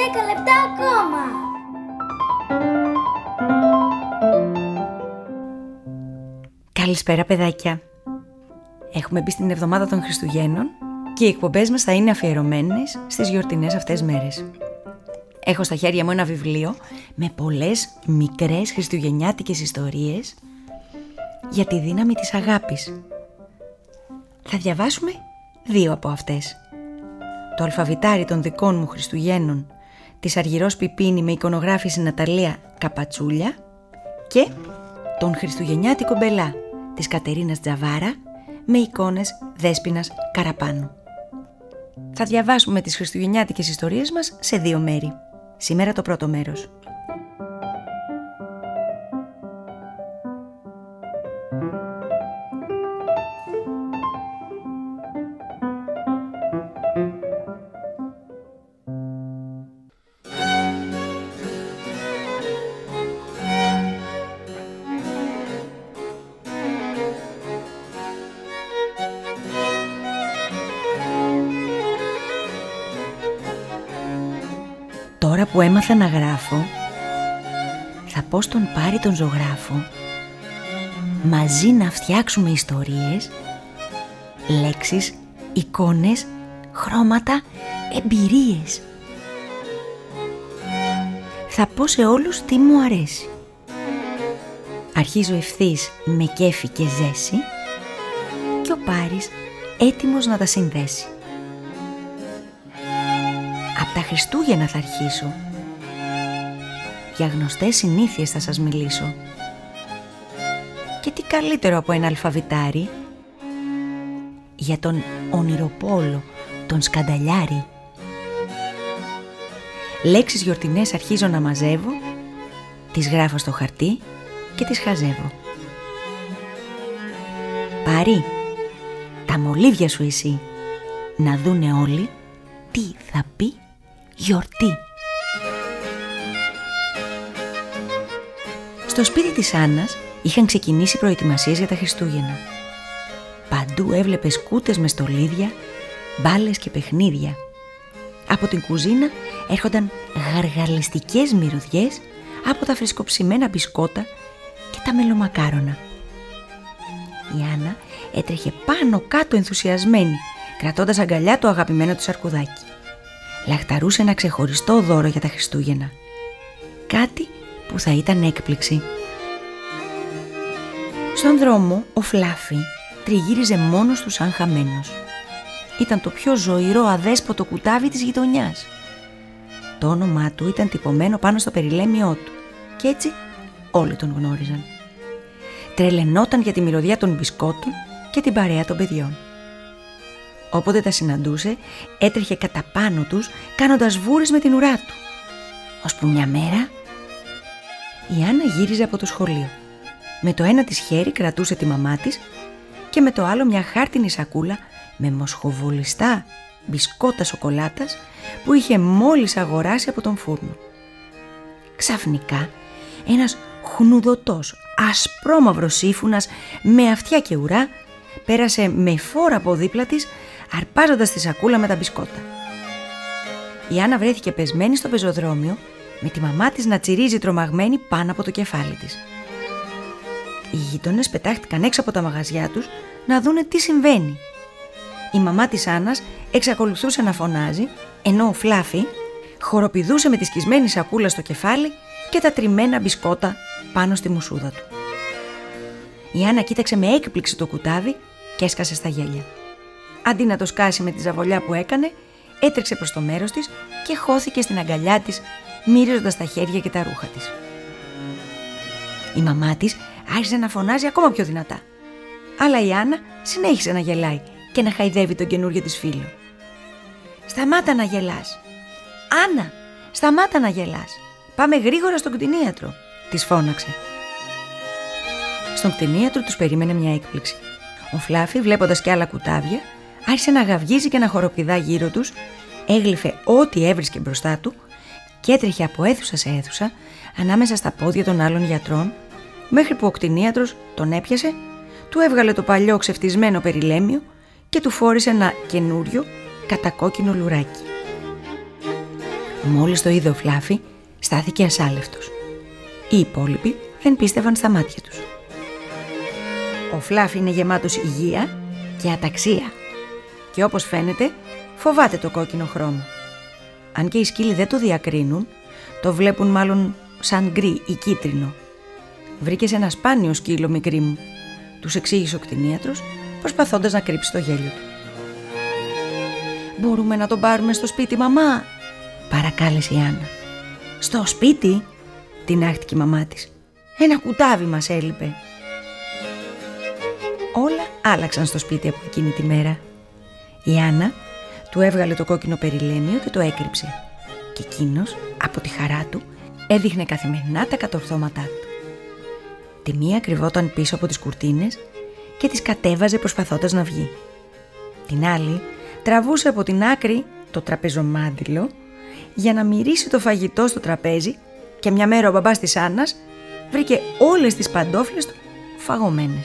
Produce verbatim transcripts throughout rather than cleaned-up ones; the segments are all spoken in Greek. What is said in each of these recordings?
δέκα λεπτά ακόμα. Καλησπέρα παιδάκια. Έχουμε μπει στην εβδομάδα των Χριστουγέννων και οι εκπομπές μας θα είναι αφιερωμένες στις γιορτινές αυτές μέρες. Έχω στα χέρια μου ένα βιβλίο με πολλές μικρές χριστουγεννιάτικες ιστορίες για τη δύναμη της αγάπης. Θα διαβάσουμε δύο από αυτές. Το αλφαβητάρι των δικών μου Χριστουγέννων της Αργυρός Πιπίνη με εικονογράφηση Ναταλία Καπατσούλια και τον Χριστουγεννιάτικο Μπελά της Κατερίνας Τζαβάρα με εικόνες Δέσποινας Καραπάνου. Θα διαβάσουμε τις χριστουγεννιάτικες ιστορίες μας σε δύο μέρη. Σήμερα το πρώτο μέρος. Τώρα που έμαθα να γράφω, θα πω στον Πάρη τον ζωγράφο μαζί να φτιάξουμε ιστορίες, λέξεις, εικόνες, χρώματα, εμπειρίες. Θα πω σε όλους τι μου αρέσει. Αρχίζω ευθύς με κέφι και ζέση και ο Πάρης έτοιμος να τα συνδέσει. Απ' τα Χριστούγεννα θα αρχίσω. Για γνωστές συνήθειες θα σας μιλήσω. Και τι καλύτερο από ένα αλφαβητάρι για τον ονειροπόλο, τον σκανταλιάρη. Λέξεις γιορτινές αρχίζω να μαζεύω, τις γράφω στο χαρτί και τις χαζεύω. Πάρη, τα μολύβια σου εσύ, να δούνε όλοι τι θα πει γιορτή. Στο σπίτι της Άννας είχαν ξεκινήσει προετοιμασίες για τα Χριστούγεννα. Παντού έβλεπες κούτες με στολίδια, μπάλες και παιχνίδια. Από την κουζίνα έρχονταν γαργαλιστικές μυρωδιές από τα φρεσκοψημένα μπισκότα και τα μελομακάρονα. Η Άννα έτρεχε πάνω κάτω ενθουσιασμένη, κρατώντας αγκαλιά το αγαπημένο του αρκουδάκι. Λαχταρούσε ένα ξεχωριστό δώρο για τα Χριστούγεννα. Κάτι που θα ήταν έκπληξη. Στον δρόμο ο Φλάφι τριγύριζε μόνος του σαν χαμένος. Ήταν το πιο ζωηρό αδέσποτο κουτάβι της γειτονιάς. Το όνομά του ήταν τυπωμένο πάνω στο περιλέμιό του και έτσι όλοι τον γνώριζαν. Τρελαινόταν για τη μυρωδιά των μπισκότων και την παρέα των παιδιών. Όποτε τα συναντούσε, έτρεχε κατά πάνω τους, κάνοντας βούρες με την ουρά του. Ώσπου μια μέρα, η Άννα γύριζε από το σχολείο. Με το ένα της χέρι κρατούσε τη μαμά της και με το άλλο μια χάρτινη σακούλα με μοσχοβολιστά μπισκότα σοκολάτας που είχε μόλις αγοράσει από τον φούρνο. Ξαφνικά, ένας χνουδωτός, ασπρόμαυρος σύμφωνας με αυτιά και ουρά πέρασε με φόρα από δίπλα της, αρπάζοντας τη σακούλα με τα μπισκότα. Η Άννα βρέθηκε πεσμένη στο πεζοδρόμιο, με τη μαμά της να τσιρίζει τρομαγμένη πάνω από το κεφάλι της. Οι γείτονες πετάχτηκαν έξω από τα μαγαζιά τους να δούνε τι συμβαίνει. Η μαμά της Άννας εξακολουθούσε να φωνάζει, ενώ ο Φλάφι χοροπηδούσε με τη σκισμένη σακούλα στο κεφάλι και τα τριμμένα μπισκότα πάνω στη μουσούδα του. Η Άννα κοίταξε με έκπληξη το κουτάβι και έσκασε στα γέλια. Αντί να το σκάσει με τη ζαβολιά που έκανε, έτρεξε προς το μέρος της και χώθηκε στην αγκαλιά της, μύριζοντας τα χέρια και τα ρούχα της. Η μαμά της άρχισε να φωνάζει ακόμα πιο δυνατά. Αλλά η Άννα συνέχισε να γελάει και να χαϊδεύει τον καινούριο της φίλο. «Σταμάτα να γελάς! Άννα, σταμάτα να γελάς! Πάμε γρήγορα στον κτηνίατρο», της φώναξε. Στον κτηνίατρο τους περίμενε μια έκπληξη. Ο Φλάφι, βλέποντας κι άλλα κουτάβια, άρχισε να γαυγίζει και να χοροπηδά γύρω τους, έγλυφε ό,τι έβρισκε μπροστά του και έτρεχε από αίθουσα σε αίθουσα ανάμεσα στα πόδια των άλλων γιατρών, μέχρι που ο κτηνίατρος τον έπιασε, του έβγαλε το παλιό ξεφτισμένο περιλέμιο και του φόρησε ένα καινούριο κατακόκκινο λουράκι. Μόλις το είδε ο Φλάφι, στάθηκε ασάλευτος. Οι υπόλοιποι δεν πίστευαν στα μάτια τους. Ο Φλάφι είναι γεμάτος υγεία και αταξία και όπως φαίνεται φοβάται το κόκκινο χρώμα. Αν και οι σκύλοι δεν το διακρίνουν, το βλέπουν μάλλον σαν γκρι ή κίτρινο. «Βρήκες ένα σπάνιο σκύλο, μικρή μου», τους εξήγησε ο κτηνίατρος, προσπαθώντας να κρύψει το γέλιο του. «Μπορούμε να τον πάρουμε στο σπίτι, μαμά?» παρακάλεσε η Άννα. «Στο σπίτι?» τινάχτηκε η μαμά της. «Ένα κουτάβι μας έλειπε». Όλα άλλαξαν στο σπίτι από εκείνη τη μέρα. Η Άννα του έβγαλε το κόκκινο περιλέμιο και το έκρυψε. Και εκείνος, από τη χαρά του, έδειχνε καθημερινά τα κατορθώματά του. Τη μία κρυβόταν πίσω από τις κουρτίνες και τις κατέβαζε προσπαθώντας να βγει. Την άλλη τραβούσε από την άκρη το τραπεζομάντιλο για να μυρίσει το φαγητό στο τραπέζι και μια μέρα ο μπαμπάς της Άννας βρήκε όλες τις παντόφλες του φαγωμένες.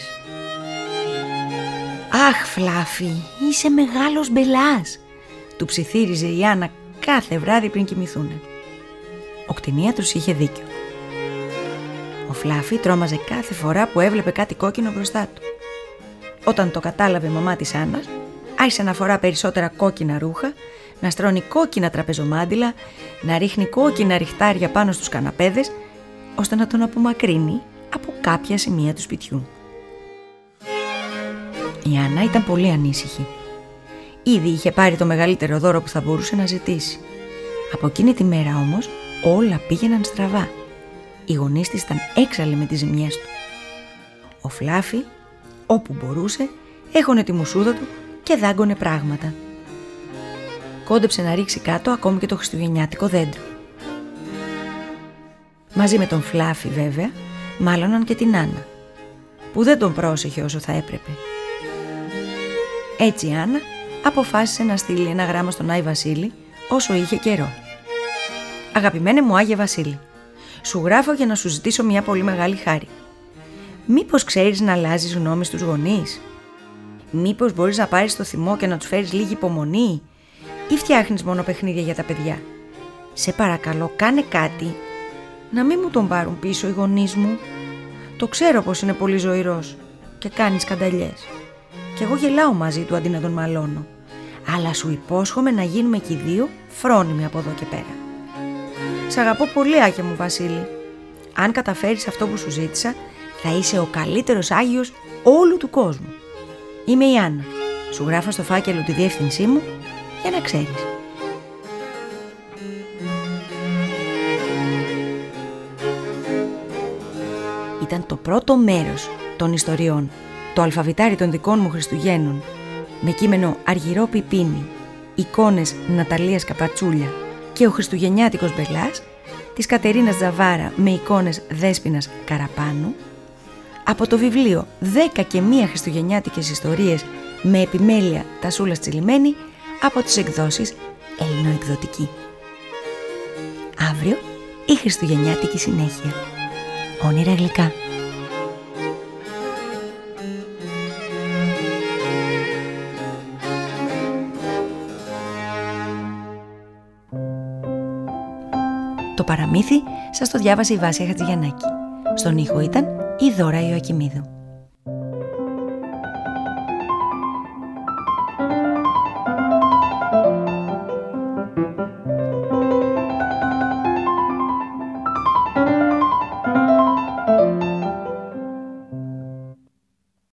«Αχ, Φλάφι, είσαι μεγάλος μπελάς», του ψιθύριζε η Άννα κάθε βράδυ πριν κοιμηθούνε. Ο κτηνίατρος είχε δίκιο. Ο Φλάφι τρόμαζε κάθε φορά που έβλεπε κάτι κόκκινο μπροστά του. Όταν το κατάλαβε η μαμά της Άννας, άρχισε να φορά περισσότερα κόκκινα ρούχα, να στρώνει κόκκινα τραπεζομάντιλα, να ρίχνει κόκκινα ριχτάρια πάνω στους καναπέδες, ώστε να τον απομακρύνει από κάποια σημεία του σπιτιού. Η Άννα ήταν πολύ ανήσυχη. Ήδη είχε πάρει το μεγαλύτερο δώρο που θα μπορούσε να ζητήσει. Από εκείνη τη μέρα όμως όλα πήγαιναν στραβά. Οι γονείς της ήταν έξαλλοι με τις ζημιές του. Ο Φλάφι, όπου μπορούσε, έχωνε τη μουσούδα του και δάγκωνε πράγματα. Κόντεψε να ρίξει κάτω ακόμη και το χριστουγεννιάτικο δέντρο. Μαζί με τον Φλάφι βέβαια, μάλωναν και την Άννα, που δεν τον πρόσεχε όσο θα έπρεπε. Έτσι η Άννα αποφάσισε να στείλει ένα γράμμα στον Άι Βασίλη όσο είχε καιρό. «Αγαπημένε μου Άγιε Βασίλη, σου γράφω για να σου ζητήσω μια πολύ μεγάλη χάρη. Μήπως ξέρεις να αλλάζεις γνώμη στους γονείς? Μήπως μπορείς να πάρεις το θυμό και να τους φέρεις λίγη υπομονή? Ή φτιάχνεις μόνο παιχνίδια για τα παιδιά? Σε παρακαλώ, κάνε κάτι να μην μου τον πάρουν πίσω οι γονείς μου. Το ξέρω πως είναι πολύ ζωηρός και κάνει σκανταλιές. Κι εγώ γελάω μαζί του αντί να τον μαλώνω. Αλλά σου υπόσχομαι να γίνουμε κι οι δύο φρόνιμοι από εδώ και πέρα. Σ' αγαπώ πολύ, Άγιε μου Βασίλη. Αν καταφέρεις αυτό που σου ζήτησα, θα είσαι ο καλύτερος Άγιος όλου του κόσμου. Είμαι η Άννα. Σου γράφω στο φάκελο τη διεύθυνσή μου για να ξέρεις». Ήταν το πρώτο μέρος των ιστοριών, το αλφαβητάρι των δικών μου Χριστουγέννων, με κείμενο Αργυρό Πιπίνι, εικόνες Ναταλίας Καπατσούλια και ο Χριστουγεννιάτικος Μπελάς, της Κατερίνας Τζαβάρα με εικόνες Δέσποινας Καραπάνου, από το βιβλίο δέκα και μία Χριστουγεννιάτικες ιστορίες με επιμέλεια Τασούλας Τσιλιμένη, από τις εκδόσεις Ελληνοεκδοτική. Αύριο η Χριστουγεννιάτικη συνέχεια. Όνειρα γλυκά. Το παραμύθι σας το διάβασε η Βάσια Χατζηγιαννάκη. Στον ήχο ήταν η Δώρα Ιωακημίδου.